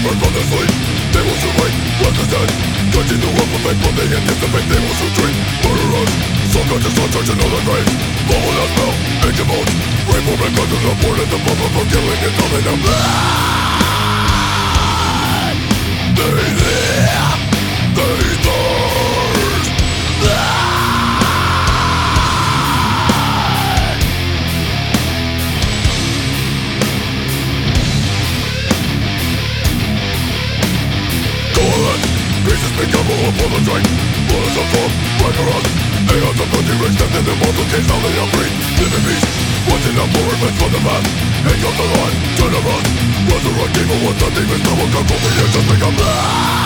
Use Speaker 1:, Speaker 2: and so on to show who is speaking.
Speaker 1: rebirth from their sleep. They will shoot right, left is dead. Judging the world for fake, but they anticipate. They will shoot treat, murder us. Some conscious on search another grave. Fall without smell, ancient bones. Rainbow red guns are born at the bubble for killing and telling them they live, they thirst. Coalesce, pieces become all upon the train. Bullets of form, Ragnarok. Aeons of bloody rage, death in the mortal cage. Now they are free, live in peace. Watching out for revenge from the past. Hate of the line, turn around. Resurrect evil once the demons double come from the edge. Just become